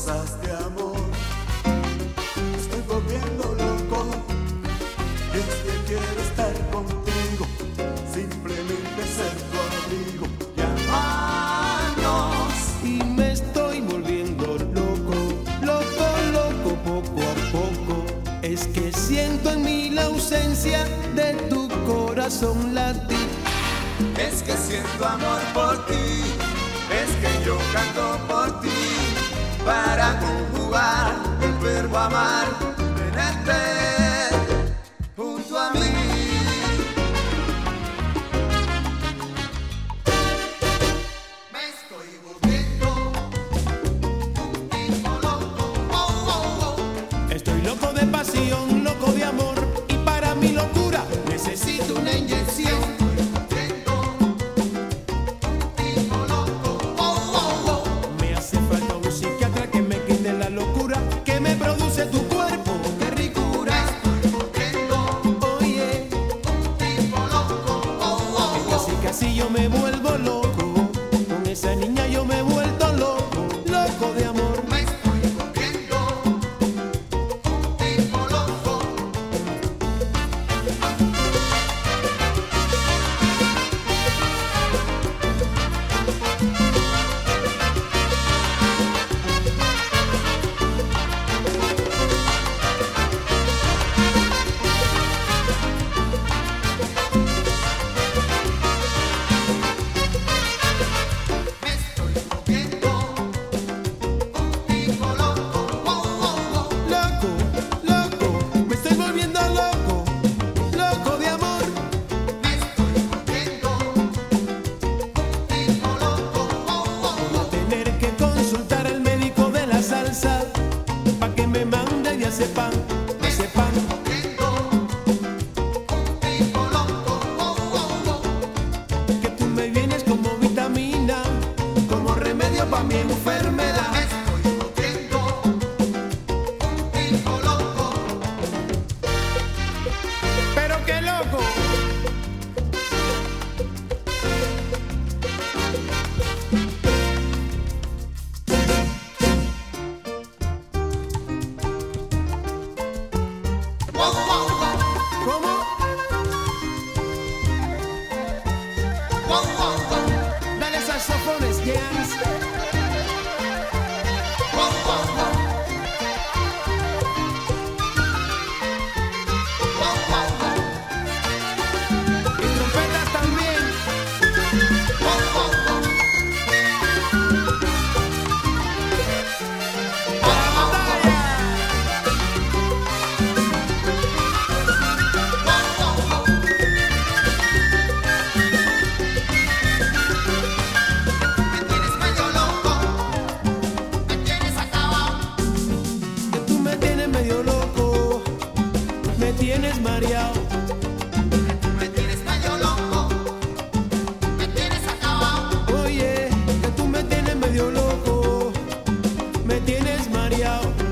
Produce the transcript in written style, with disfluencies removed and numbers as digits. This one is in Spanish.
cosas de amor. Me estoy volviendo loco, es que quiero estar contigo, simplemente ser tu abrigo y amarnos. Y me estoy volviendo loco, loco, loco, poco a poco. Es que siento en mí la ausencia de tu corazón latir. Es que siento amor por ti, es que yo canto por ti, para conjugar el verbo amar, tenerte junto a mí. Me estoy volviendo un tipo loco, oh, oh, oh. Estoy loco de pasión, loco de amor, y para mi locura necesito una inyección. Tu cuerpo, qué ricura. Estoy volviendo, oye, un tipo loco, oh, oh, oh. casi casi yo me vuelvo loco. Con esa niña yo me he vuelto loco, loco de amor. Me estoy volviendo un tipo loco. Pa' que me mande de sepan, de sepan. Que tú me vienes como vitamina, como remedio pa' mi enfermedad. Estoy volviendo un tipo loco. Pero qué loco. ¿Cómo? Dale saxofones, Jans. Y trompetas también. ¡A la batalla! Me tienes medio loco, me tienes acabado. Que tú me tienes medio loco, me tienes mareado. Me tienes medio loco, me tienes acabado. Oye, que tú me tienes medio loco, me tienes mareado.